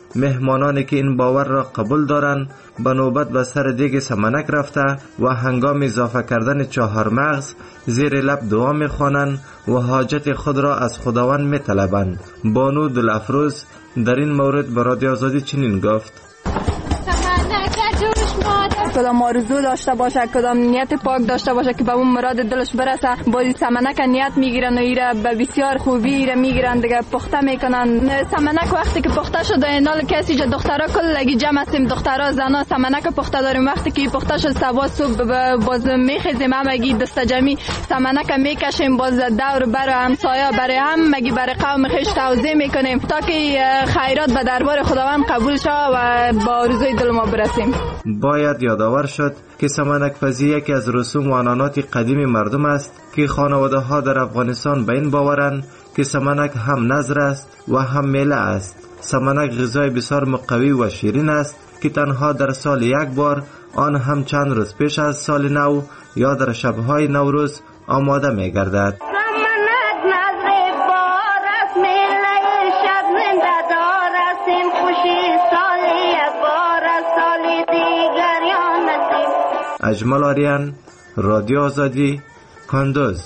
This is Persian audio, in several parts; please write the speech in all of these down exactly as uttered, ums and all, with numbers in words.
مهمانانی که این باور را قبول دارند به نوبت به سر دیگ سمنک رفته و هنگام اضافه کردن چهار مغز زیر لب دعا می‌خوانند و حاجت خود را از خداوند می‌طلبند. بانو دلافروز در این مورد به رادیو آزادی چنین گفت: کدام آرزو داشته باشه، کدام نیت پاک داشته باشه که به اون مراد دلش برسه، با سمنک نیت میگیرن و ایره به بسیار خوبی ایره میگیرن دیگه، پخته میکنن. سمنک وقتی که پخته شده اینال کسی جا دخترها کلگی جمع هستیم، دخترها زنا سمنک پخته داریم. وقتی که پخته شد سبا صبح باز میخیزیم همگی دست جمعی سمنک میکشیم، باز دور بر همسایه برای هم مگی برای قوم خویش توزیع میکنیم تا که خیرات به دربار خداوند قبول شه و با آرزوی دل ما برسیم. باید یادآور شد که سمنک پزی یکی از رسوم و عنعنات قدیم مردم است که خانواده ها در افغانستان به این باورند که سمنک هم نظر است و هم میله است. سمنک غذای بسیار مقوی و شیرین است که تنها در سال یک بار، آن هم چند روز پیش از سال نو یا در شبهای نوروز آماده می گردد. اجمل آریان، رادیو آزادی، کندوز.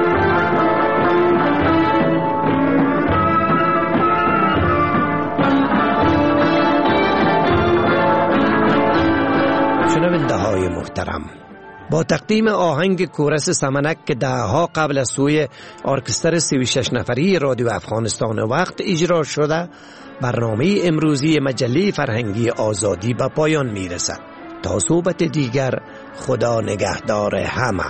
شنونده های محترم، با تقدیم آهنگ کورس سمنک که دهها قبل از سوی ارکستر سی و شش نفری رادیو افغانستان وقت اجرا شده، برنامه امروزی مجله فرهنگی آزادی به پایان می رسد. تا صحبت دیگر، خدا نگهدار همه.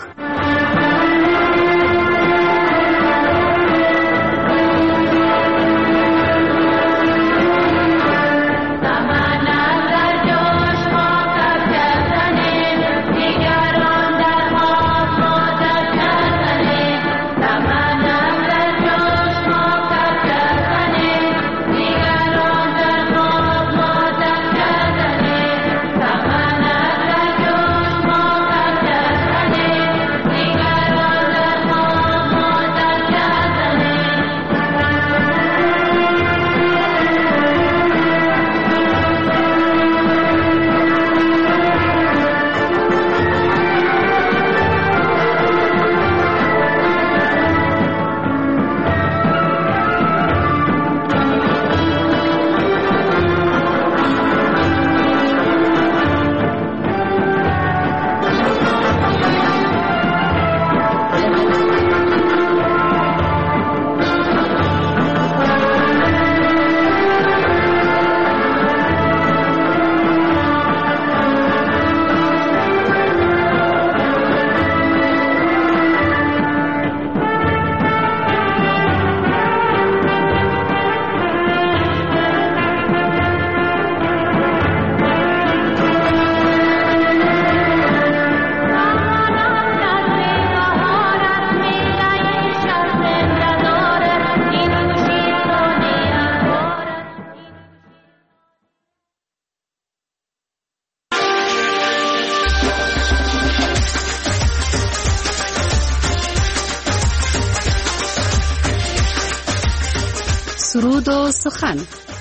سرود و سخن.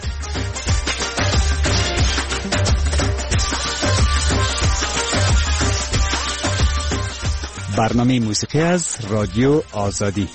برنامه موسیقی از رادیو آزادی.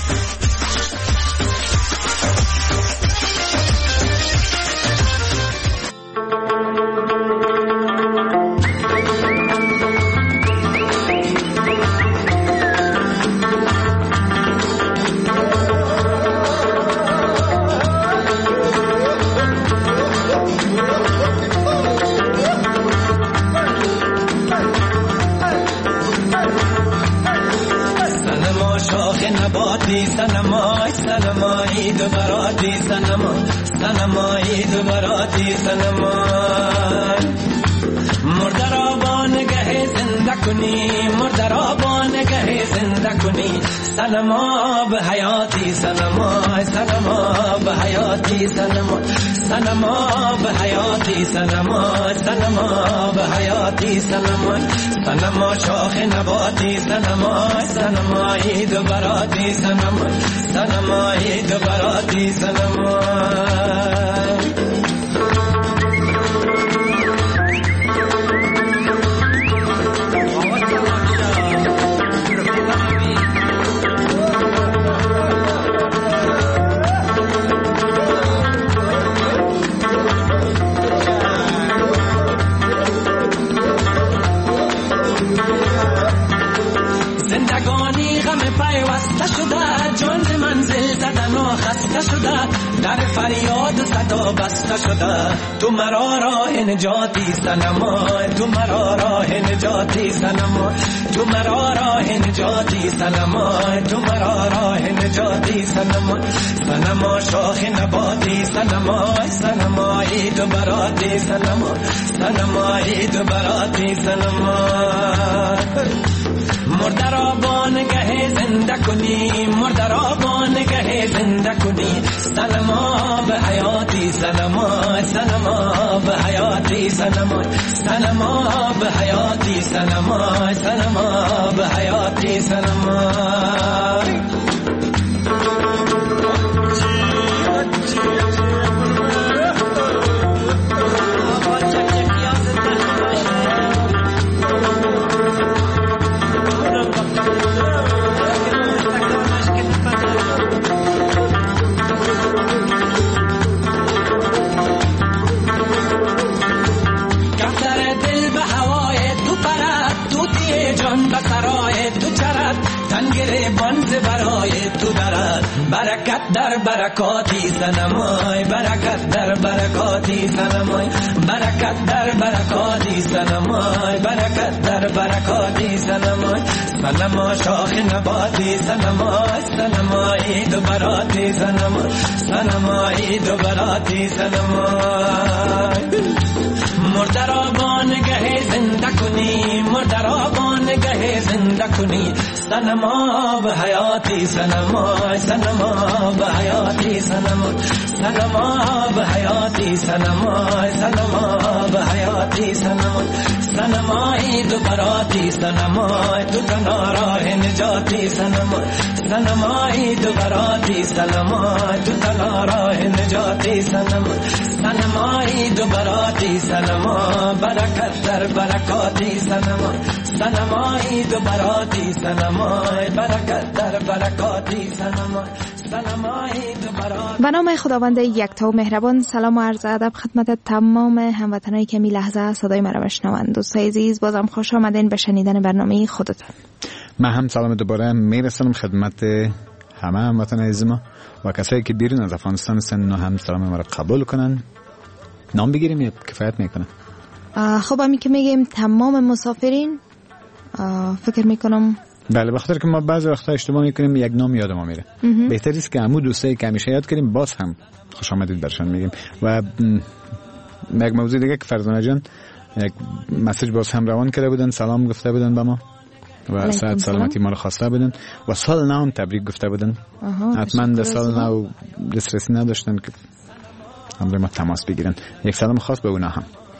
سنمای سنمای دوبراتی سنما سنمای دوبراتی سنمای مردرا با نگه زنده کنی مردرا با نگه زنده کنی سنما به حیاتی سنمای سنما به حیاتی سنما سنما به حیاتی سنما سنما به حیاتی سنما سنما شاخ نباتی سنما سنمای دوبراتی سنما سنمای دوبراتی سنما نشده تو مرا راه نجاتی صنمای تو مرا راه نجاتی صنمای تو مرا راه نجاتی صنمای تو مرا راه نجاتی صنمای صنما شاخ نباتی صنمای صنمای تو براتی صنمای صنمای تو براتی صنمای مرده را با نگه زنده کنی مرده را با نگه زنده کنی سلما به حیاتی سلما سلما به حیاتی سلما سلما به حیاتی سلما سلما به حیاتی سلما برای تو دارد برکت در برکاتی سنمای برکت در برکاتی سنمای برکت در برکاتی سنمای برکت در برکاتی سنمای سنما شاخ نباتی سنمای سنمای دو براتی سنمای سنمای دو براتی سنمای مرده را با نگه زنده کنی مرده را با نگه زنده کنی سنما به حیاتی سنما سنما به حیاتی سنما سنما به حیاتی سنما سنما به حیاتی سنما سنمای دو براتی سنما تو تنها راه نجاتی سنما سنمای دو براتی سنما تو تنها راه نجاتی سنما سنمای دو براتی سنما برکت در برکاتی سنما سنمای دو براتی سنما برکت در برکاتی سنما سنمای دو براتی. به نام خداوند یکتا و مهربان. سلام و عرض ادب خدمت تمام هموطنانی که می لحظه صدای مرا بشنوند. دوستای عزیز بازم خوش آمدین به شنیدن برنامه خودتون. من هم سلام دوباره میرسونم خدمت همه هموطن عزیز ما و کسایی که بیرون از افغانستان هستن هم سلام ما را قبول کنن. نام بگیریم یا کفایت میکنه؟ خب همین که میگیم تمام مسافرین فکر میکنم بله، بخاطر که ما بعضی وقتا اشتباه میکنیم یک نام یاد ما میره. بهتر است که همون دوستایی که همیشه یاد کنیم باز هم خوش آمدید برشان میگیم. و یک موضوع دیگه که فرزانه جان یک مسیج باز هم روان کرده بودن، سلام گفته بودن به ما و صحت سلامتی ما رو خواسته بودن و سال نو هم تبریک گفته بودن. حتما در سال نو دسترسی نداشتن که هم ما تماس بگیرن. یک سلام خاص به اونا هم.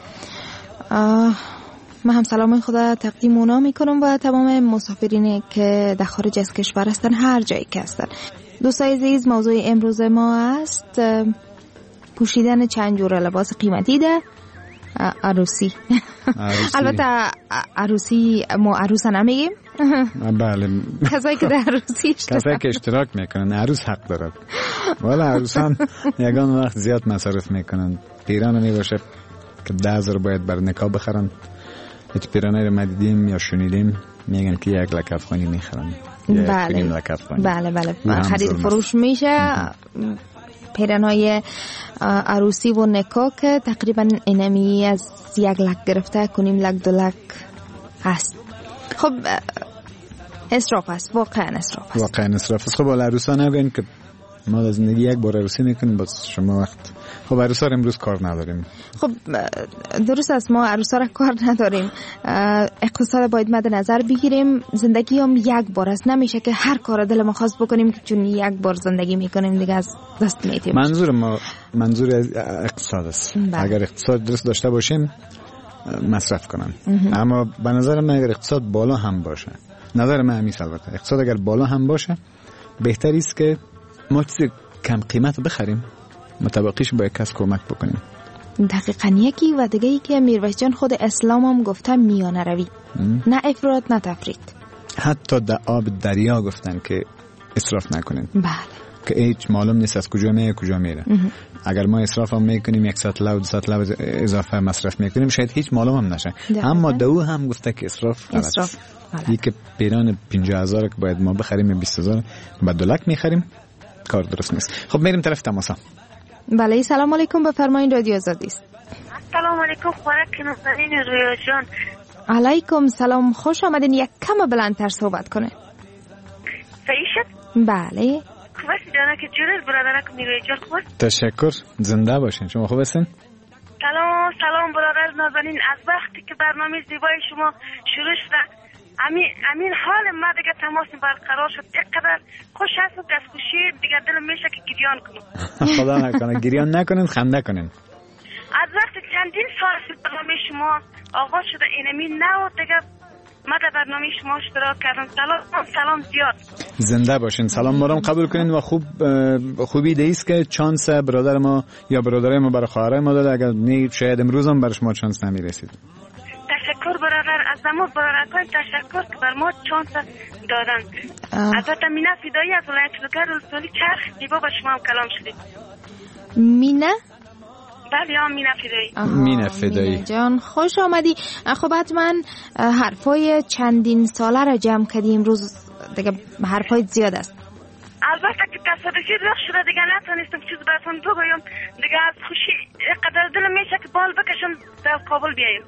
من هم سلام خدا تقدیم اونا میکنم و تمام مسافرینی که در خارج از کشور هستن، هر جایی که هستن. دوستای عزیز، موضوع امروز ما است پوشیدن چند جور لباس قیمتی ده عروسی. البته عروسی ما عروس نمیگیم. بله، کسایی که در عروسی کسایی که اشتراک میکنن عروس حق دارد. والا عروسان یگان وقت زیاد مصرف میکنن. پیران میباشه که ده هزار باید بر نکاح بخرن. هیچ پیرانه رو مدیدیم یا شنیدیم میگن که یک لک افغانی میخرن. بله بله بله خرید فروش میشه. پیرانهای عروسی و نکاح که تقریبا اینمی از یک لک گرفته کنیم لک دو لک هست. خب اسراف است، واقعا اسراف است. واقعا اسراف است. خب عروسان نگوین که ما در زندگی یک بار عروسی میکنیم بس شما وقت. خب عروسا امروز کار نداریم. خب درست است، ما عروسا را کار نداریم. اقتصاد باید مد نظر بگیریم. زندگی هم یک بار است، نمیشه که هر کار دل ما خواست بکنیم که چون یک بار زندگی میکنیم دیگه از دست میدیم. منظور ما منظور اقتصاد است. بله. اگر اقتصاد درست داشته باشیم مصرف کنن. اما به نظر من اگر اقتصاد بالا هم باشه، نظر من همیشه البته اقتصاد اگر بالا هم باشه بهتر است که ما چیز کم قیمت بخریم، متبقیش با یک کس کمک بکنیم. دقیقاً. یکی و دیگه ای که میرویس جان خود اسلام هم گفته میانه روی، نه افراط نه تفریط. حتی در آب دریا گفتن که اسراف نکنین. بله. که هیچ معلوم نیست از کجا میاد کجا میره. اگر ما اسراف هم میکنیم یک سطل و دو سطل اضافه مصرف میکنیم شاید هیچ معلوم هم نشه. اما دو هم گفته که اسراف غلط است. یکی پیران پنجاه هزار که باید ما بخریم بیست هزار بعد دو لک میخریم، کار درست نیست. خب میریم طرف تماسا. بله سلام علیکم، بفرمایید رادیو آزادی است. سلام علیکم خوراک نازنین رویا جان. علیکم سلام، خوش آمدین. یک کم بلندتر صحبت کنه. صحیح شد؟ بله خوب است جانه که جورل برادرک میروی جان. خوب است. تشکر، زنده باشین. شما خوب هستین؟ سلام سلام برادر نازنین. از وقتی که برنامه زیبای شما شروع شد امین امین حال ما دیگه تماس برقرار شد. اینقدر خوش هست و دست خوشی دیگه دلم میشه که گریان کنم. خدا نکنه گریان نکنین، خنده کنین. از وقتی چندین سال برنامه شما آغاز شده اینمی نه دیگه ما در برنامه شما اشتراک کردم. سلام سلام زیاد. زنده باشین. سلام ما رو قبول کنین و خوب خوبی دیست که چانس برادر ما یا برادرای ما برای خواهرای ما داده. اگر نه شاید امروز هم برای شما چانس نمیرسید. تشکر برادر، از ما برادران تشکر که بر ما چانس دادن. البته مینا فدایی از ولایت لوگر رسولی چرخ دیبا با شما هم کلام شدید. مینا؟ بله هم مینا فدایی. مینا فدایی مینا جان خوش آمدی. خب حتما حرفای چندین ساله را جمع کردیم امروز دیگه، حرفای زیاد است. البته که تصادفی رخ شده دیگه نتونستم چیز براتون بگویم دیگه. از خوشی قدر دلم میشه که بال بکشم در کابل بیایم.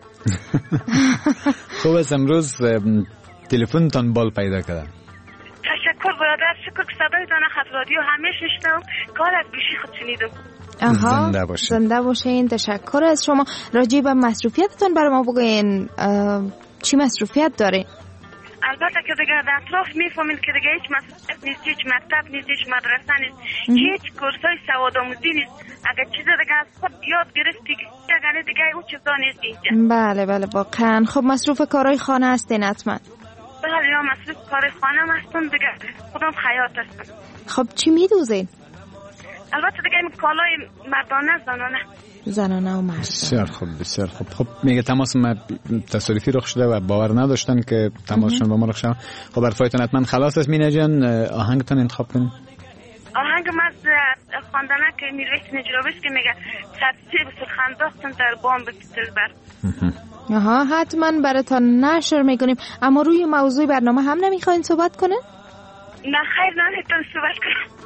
خوب است امروز تلفنتان بال پیدا کرده. تشکر برادر، شکر که صدای دانه خط رادیو همیشه شنیدم، کار از گوشی خود شنیدم. آها زنده باشین. زنده باشین. تشکر از شما. راجع به مصروفیتتون برای ما بگوین، چی مصروفیت داره؟ البته که دیگه در اطراف میفهمین که دیگه هیچ مصروفیت نیست، هیچ مکتب نیست، هیچ مدرسه نیست، هیچ کورسای سواد آموزی نیست. اگر چیز دیگه از خود یاد گرفتی اگر دیگه اون چیزا نیست اینجا. بله بله واقعا. خب مصروف کارهای خانه هستین حتما؟ بله یا مصروف کار خانه هستم دیگه، خودم خیاط هستم. خب چی میدوزین؟ البته دیگه این کالای مردانه زنانه. زنانه و مردانه. بسیار خوب بسیار خوب. خب میگه تماس ما تصادفی رخ شده و باور نداشتن که تماسشون با ما رخ شد. خب حرفایتون حتما خلاص است. مینا جان آهنگتون انتخاب کنین. آهنگ ما خواندنه که میرویس نجرابیست که میگه سرسی به سرخنداختن در بام به دلبر. آها حتما براتون نشر میکنیم. اما روی موضوع برنامه هم نمیخواین صحبت کنین؟ نه خیر نمیتون صحبت کنم.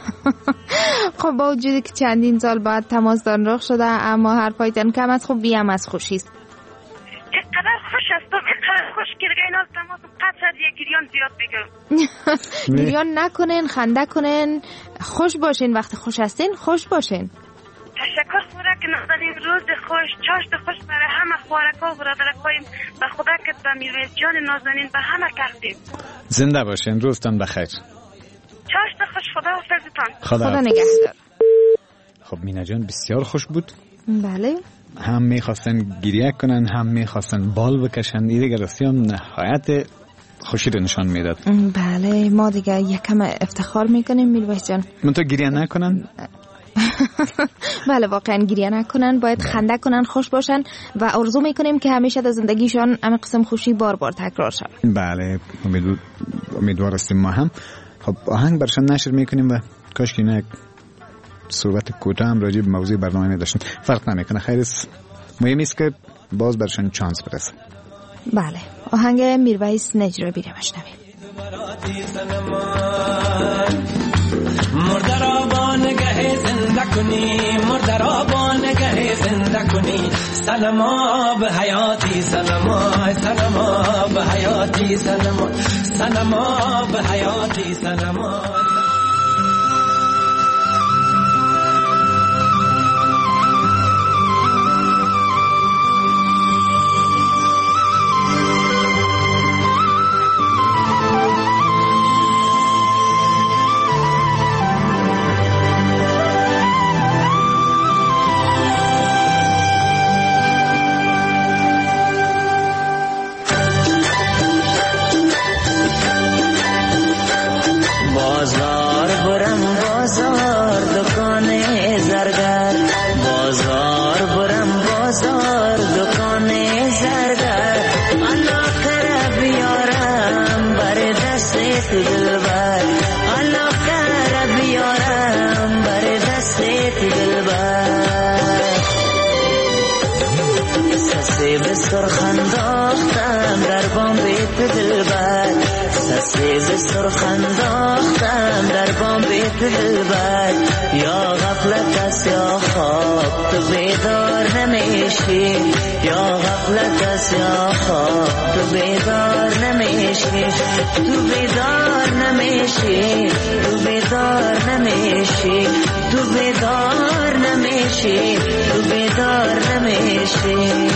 خب با وجودی که چندین سال بعد تماستان رخ شده اما حرفایتان کم از خوب بیم از خوشی است. اینقدر خوش هستم، اینقدر خوش که دیگه اینا تماسم قطع شد یک گریان زیاد بگم. گریان نکنین، خنده کنین، خوش باشین. وقتی خوش هستین خوش باشین. تشکر خوره که نازنین روز خوش چاشت خوش برای همه خوارکا و برادرکایم و خدا که به میرویس جان نازنین به همه کردیم. زنده باشین، روزتان بخیر. چاشت خوش، خدا حافظتان. خدا, خدا نگهدار. خب مینا جان بسیار خوش بود. بله. هم میخواستن گریه کنن هم میخواستن بال بکشن. این دیگه راستی هم نهایت خوشی رو نشان میداد. بله ما دیگه یکم افتخار میکنیم میرویس جان. من تو گریه نکنن. بله واقعا گریه نکنن، باید خنده کنن، خوش باشن و آرزو میکنیم که همیشه در زندگیشان همین قسم خوشی بار بار تکرار شود. بله امیدوار امیدوار هستیم ما هم. خب آهنگ برشان نشر میکنیم و کاش که اینا صحبت کوتاه هم راجع به موضوع برنامه می داشتن. فرق نمیکنه، خیر است. مهم است که باز برشان چانس برسه. بله آهنگ میرویس نجرابی رو بشنویم. مرده را با نگه زنده کنی، مرده را با نگه زنده کنی. سلما به حیاتی سلما، سلما به حیاتی سلما، سلما به حیاتی سلما. یا غفلت است یا خواب تو بیدار نمیشی یا غفلت است یا خواب تو بیدار نمیشی تو بیدار نمیشی تو بیدار نمیشی تو بیدار نمیشی تو بیدار نمیشی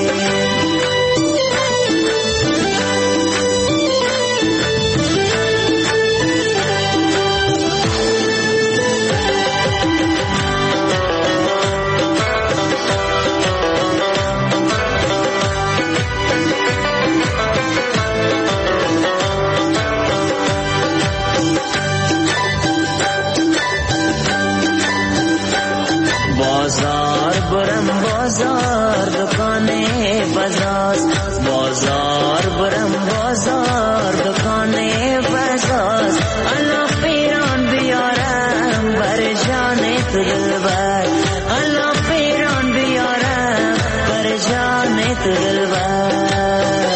بازار برم بازار دکانه بازار بازار برم بازار دکانه بازار الله پیران بیارم بر جان تو دلبر الله پیران بیارم بر جان تو دلبر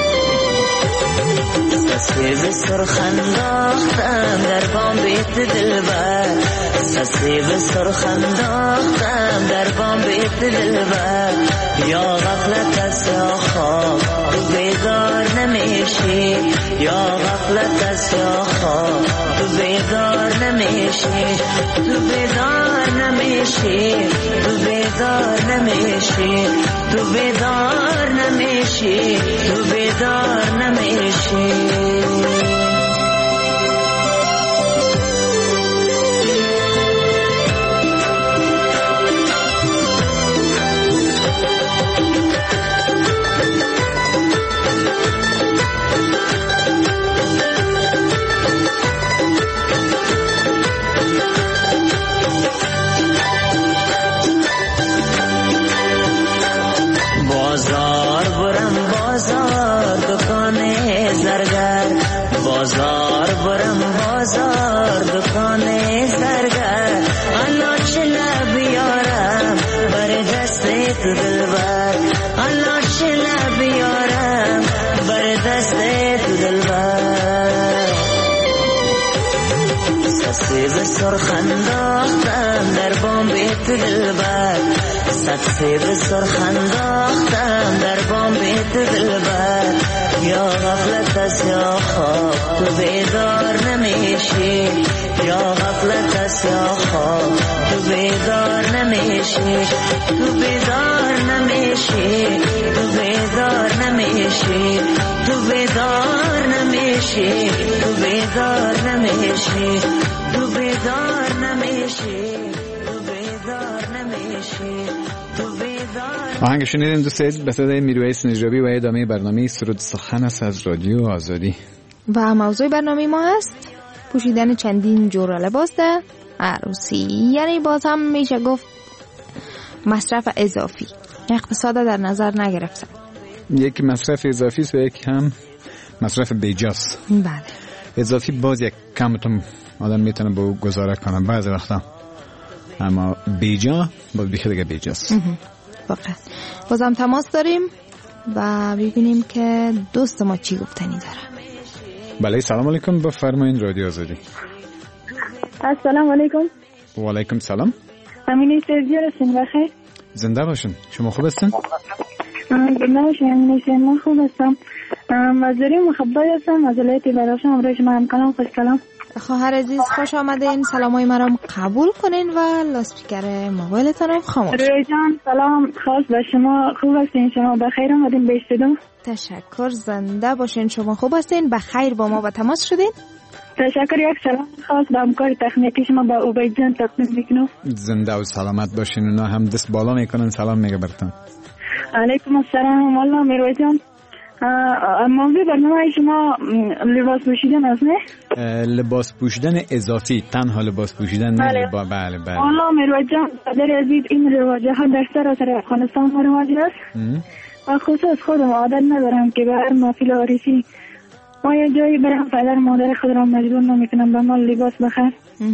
سسیب سرخ انداختم در بام بیت دلبر سسیب سرخ انداختم در بام بیت دلبر یا غفلت است یا خواب تو بیدار نمیشی یا غفلت است یا خواب تو بیدار نمیشی تو بیدار نمیشی تو بیدار نمیشی تو بیدار نمیشی تو بیدار نمیشی بازار برم بازار دکانه زرگر بازار برم بازار دکانه زرگر الله چله بیارم بر دست تو دلبر الله چله بیارم بر دست تو دلبر سسیب سرخ انداختم در بام بیت دلبر سسیب سرخ انداختم در بام بیت دلبر یا غفلت است یا خواب تو بیدار نمیشی یا غفلت است یا خواب تو بیدار نمیشی تو بیدار نمیشی تو بیدار نمیشی تو بیدار نمیشی تو بیدار نمیشی تو بیدار نمیشی تو بیدار نمیشی آهنگ شنیدیم دوست عزیز به صدای میرویس نجابی و ادامه برنامه سرود سخن است از رادیو آزادی و موضوع برنامه ما است پوشیدن چندین جور لباس در عروسی، یعنی باز هم میشه گفت مصرف اضافی، اقتصاد در نظر نگرفتن. یک مصرف اضافی است و یک هم مصرف بیجاست. بله. اضافی باز یک کمتون آدم میتونه با او گزاره کنه بعضی وقتا، اما بیجا باز بیخی دیگه بیجاست. واقعا. بازم تماس داریم و ببینیم که دوست ما چی گفتنی داره. بله سلام علیکم، بفرمایید رادیو آزادی. السلام علیکم. و علیکم سلام. امینه سرجی هستین بخیر؟ زنده باشین. شما خوب هستین؟ زنده باشین. امینه سرجی من خوب هستم. مزدوری مخبر هستم از ولایت براشم. امروز شما هم کلام خوش کلام. خواهر عزیز خوش آمدین. سلامای مرا قبول کنین و لاسپیکر موبایلتون رو خاموش. روی جان سلام خاص به شما. خوب هستین؟ شما بخیر آمدین به استودیو. تشکر. زنده باشین. شما خوب هستین؟ بخیر با ما و تماس شدین؟ تشکر. یک سلام خاص به همکار تکنیکی شما با عبید جان تقدیم میکنم. زنده و سلامت باشین. اونا هم دست بالا میکنن سلام میگه براتون. علیکم السلام. والله میروی جان موضوع برنامه شما لباس پوشیدن است نه؟ لباس پوشیدن اضافی، تنها لباس پوشیدن نه. بله لبا... بله بله. والله میروی جان قدر عزیز این رواجه ها در سراسر افغانستان رواج است و خصوص خودم عادت ندارم که به هر محفل عروسی ما یه جایی برم پدر مادر خود را مجبور نمیکنم به مال لباس بخر.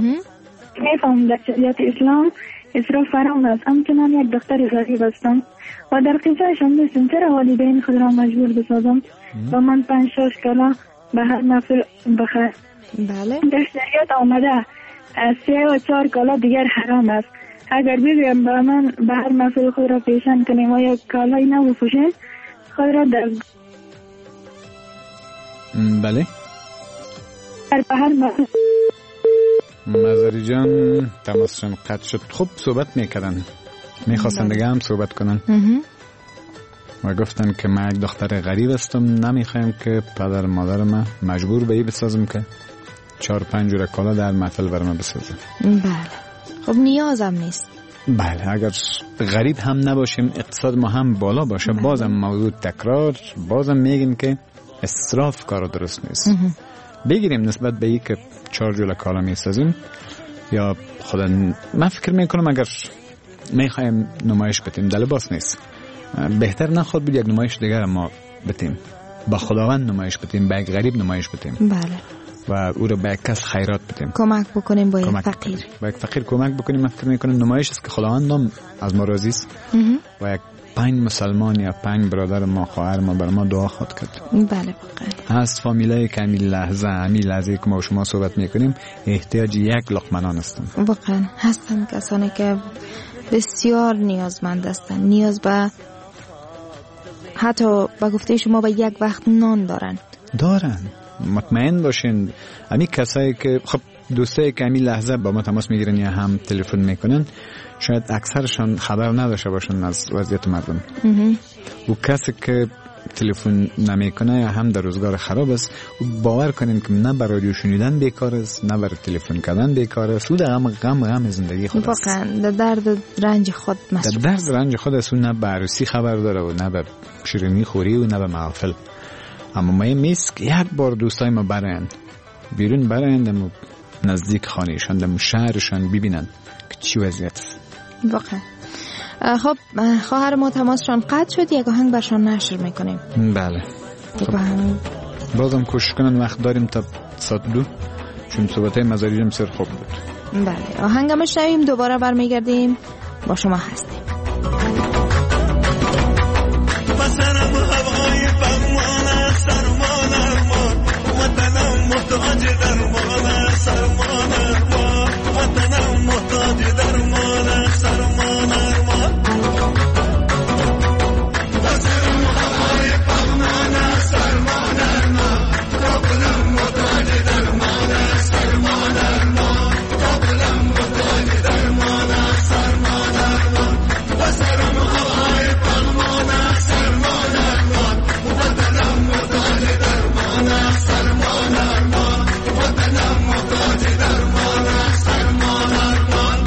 میفهم در شریعت اسلام اسراف حرام است، همچنان یک دختر غریب هستم و در قصه شم دستم چرا والدین خود را مجبور بسازم و من پنج شش کلا به هر محفل بخر. بله. در شریعت آمده از سه و چهار کالا دیگر حرام است. اگر بگویم با من به هر مسئله خود را پیشن کنیم و یک کالایی نبپوشیم خود را در بله به هر مسئله مزاری جان تماسشان قطع شد. خوب صحبت میکردن، میخواستن دیگه هم صحبت کنن و گفتن که من یک دختر غریب هستم، نمیخوایم که پدر مادر من مجبور به ای بسازم که چهار پنج جور کالا در محفل برام بسازم. بله خب نیازم نیست. بله اگر غریب هم نباشیم اقتصاد ما هم بالا باشه بله. بازم موضوع تکرار بازم میگیم که اسراف کار درست نیست. بگیریم نسبت به ای که چهار جور کالا میسازیم یا خدا من فکر میکنم اگر میخوایم نمایش بتیم در لباس نیست، بهتر نخواد بود یک نمایش دیگر ما بتیم، با خداوند نمایش بتیم، با یک غریب نمایش بتیم بله و او رو به یک کس خیرات بتیم، کمک بکنیم با یک فقیر با یک فقیر کمک بکنیم. من فکر میکنم نمایش است که خداوند هم از ما راضی است و یک پنج مسلمان یا پنج برادر ما خواهر ما بر ما دعا خواهد کرد. بله واقعا از فامیلای که همین لحظه همین لحظه که ما و شما صحبت میکنیم احتیاج یک لقمه نان هستن. واقعا هستن کسانی که بسیار نیازمند هستن، نیاز به حتی با گفته شما به یک وقت نان دارن دارن مطمئن باشین. همین کسایی که خب دوستایی که همین لحظه با ما تماس میگیرن یا هم تلفن میکنن شاید اکثرشان خبر نداشته باشن از وضعیت مردم. و کسی که تلفن نمیکنه یا هم در روزگار خراب است و باور کنین که نه برای رادیو شنیدن بیکار است نه برای تلفن کردن بیکار است، او در غم غم غم زندگی خود است. واقعا در درد رنج خود مصروف در درد رنج خود است. نه به عروسی خبر داره و نه به شیرینی خوری و نه به محفل. اما ما میست که یک بار دوستای ما برن بیرون برن دم نزدیک خانهشان دم شهرشان ببینن که چی وضعیت است. واقعا خب خواهر ما تماسشان قطع شد، یک آهنگ برشان نشر میکنیم. بله خب بازم کوشش کنن وقت داریم تا ساعت دو چون صحبت های مزاری جم سر خوب بود. بله آهنگ هم شنویم دوباره برمیگردیم با شما هستیم. بسرم هوای فرمان سرمان ارمان وطنم محتاج درمان سرمان ارمان وطنم محتاج درمان سرمان ارمان بسرم هوای فرمان سرمان ارمان کابلم محتاج درمان سرمان ارمان کابلم محتاج درمان سرمان ارمان بسرم هوای فرمان سرمان ارمان وطنم محتاج درمان سرمان ارمان وطنم محتاج درمان سرمان ارمان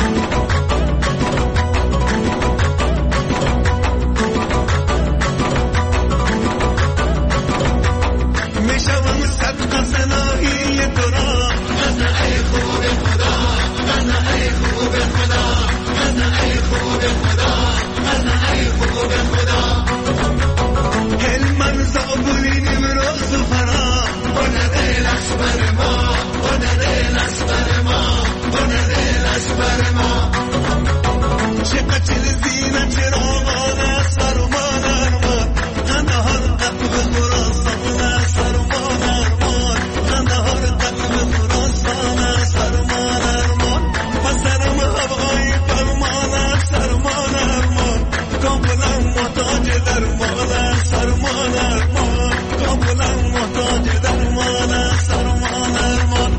میشوم صدق سناهی تو را غزه ای خوب خدا غزه ای خوب خدا غزه ای خوب خدا غزه ای خوب خدا هلمن زابولی نمروز فرا بنده لشبر ما بنده لشبر ما بنده لشبر ما چقدر چل زینه چراغان سرمان ارمان قندهار قلب خراسان سرمان ارمان قندهار قلب خراسان سرمان ارمان پسرم هوای فرمان سرمان ارمان کابلم محتاج درمان سرمان ارمان کابلم محتاج درمان سرمان ارمان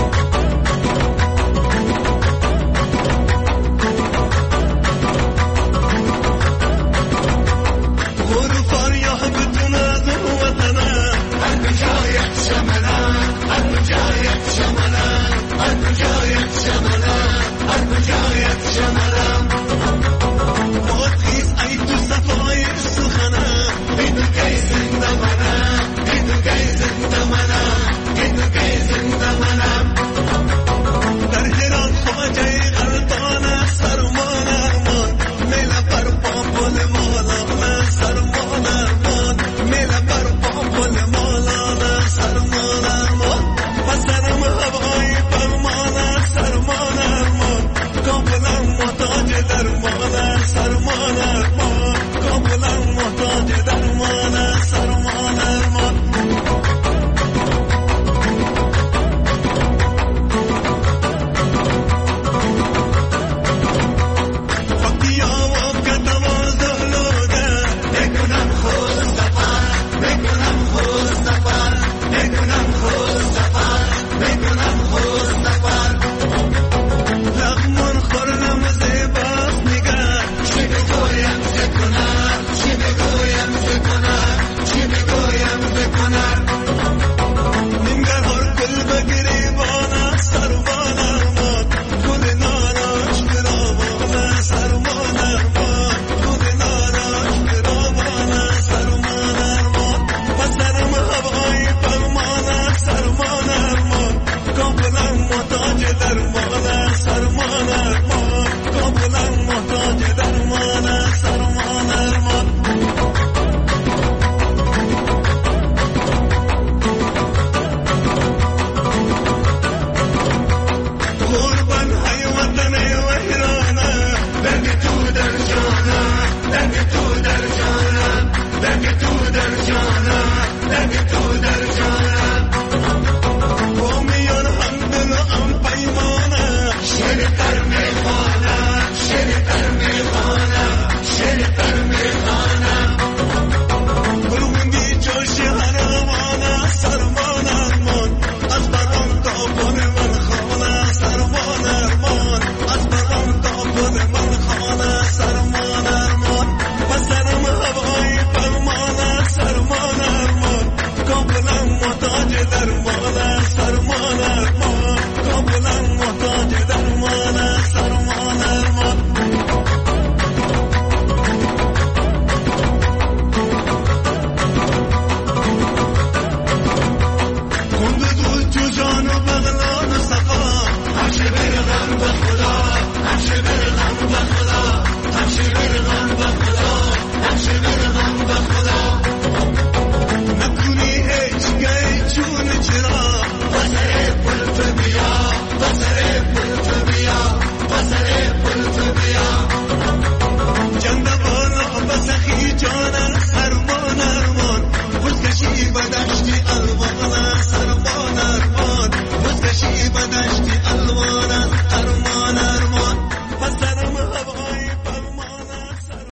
غرفار یا بتونه دو وطنه هر جایت شمنه هر جایت شمنه هر جایت شمنه هر جایت شمنه خیز ای تو صفای سخنه ای تو کی زنده منه ای تو کی زنده منه ای تو کی زنده منه در هران خواجه غلطان سرمان ارمان میله بر پاپل مالان سرمان ارمان میله بر پاپل مالان سرمان ارمان پسرم هوای فرمان سرمان ارمان کابلم محتاج درمان سرمان ارمان کابلم